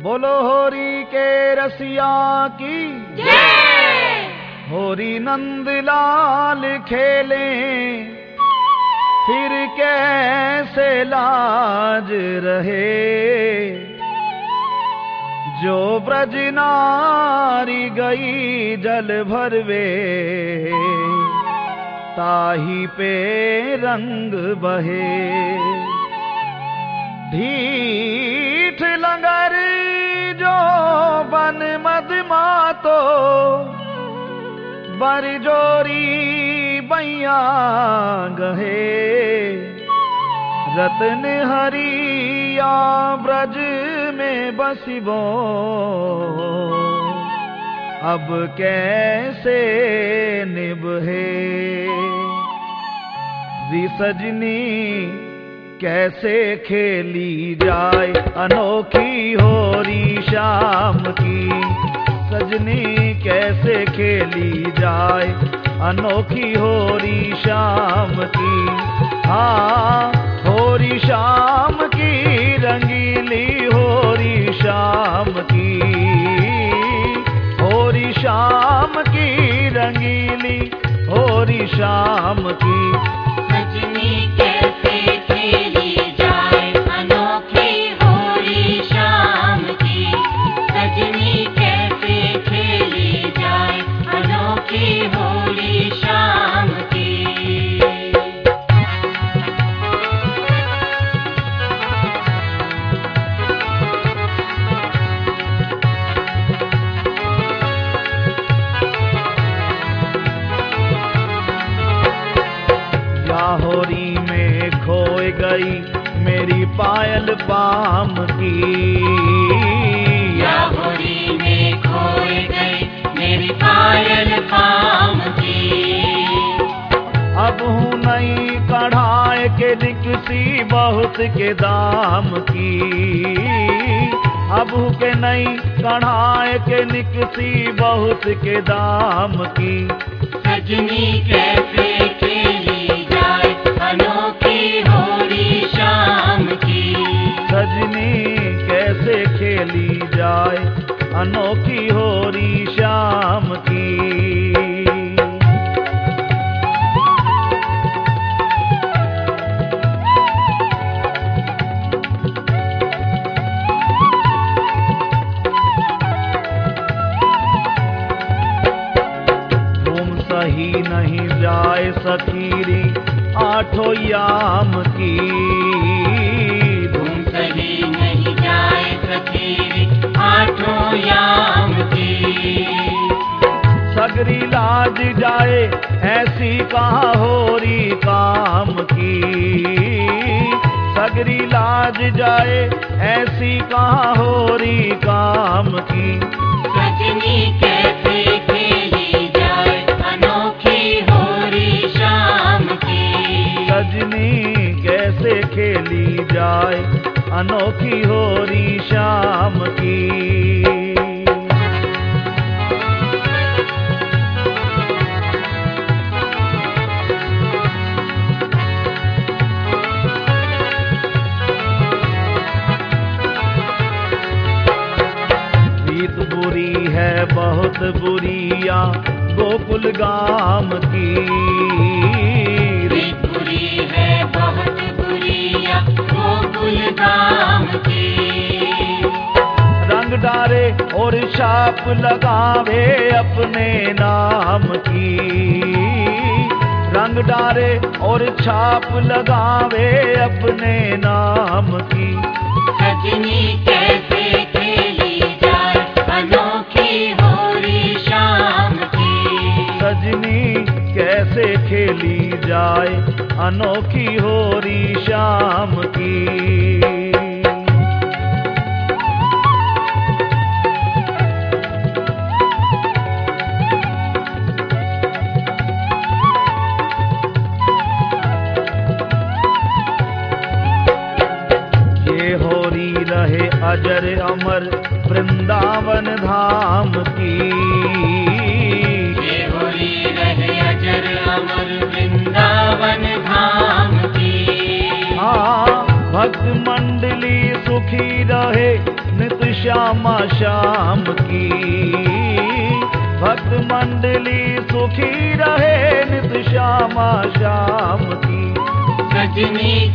बोलो होरी के रसिया की जय। होरी नंदलाल खेले फिर कैसे लाज रहे। जो ब्रज नारी गई जल भरवे ताही पे रंग बहे। ढीठ लंगर जो बन मद मातो बरजोरी बैया गहे। रतन हरिया ब्रज में बसिबो अब कैसे निभे। री सजनी कैसे खेली जाए अनोखी होरी शाम की। सजनी कैसे खेली जाए अनोखी होरी शाम की। हाँ होरी शाम की रंगीली होरी शाम की। होरी शाम की रंगीली होरी शाम की। सजनी कैसे खेली जाए अनोखी होरी शाम की। सजनी कैसे खेली जाए अनोखी होरी शाम की। होरी में खोए गई मेरी पायल पाम की। या होरी में खोए गई मेरी पायल पाम की। अब हूँ नई कढ़ाई के दिखसी बहुत के दाम की। अब हूँ के नई कढ़ाई के निकसी बहुत के दाम की। सजनी कैसे खेली जाए अनोखी होरी शाम की। सजनी कैसे खेली जाए अनोखी होरी शाम की। तुम सही नहीं जाए सखीरी आठों याम की। तुम सही नहीं जाए सखीरी आठों याम की। सगरी लाज जाए ऐसी कहाँ होरी काम की। सगरी लाज जाए ऐसी कहाँ होरी काम की। सजनी कैसे खेली जाए अनोखी होरी शाम की। सजनी कैसे खेली जाए अनोखी होरी शाम की। रीत बुरी है बहुत बुरिया गोकुल गाम की। रीत बुरी है बहुत बुरिया गोकुल गाम की। रंग डारे और छाप लगावे अपने नाम की। रंग डारे और छाप लगावे अपने नाम की। सजनी कैसे खेली जाए अनोखी होरी शाम की। सजनी कैसे खेली जाए अनोखी होरी शाम की। रहे अजर अमर वृंदावन धाम की। ये होरी रहे अजर अमर वृंदावन धाम की। हाँ भक्त मंडली सुखी रहे नित श्यामा श्याम की। भक्त मंडली सुखी रहे नित श्यामा श्याम की। सजनी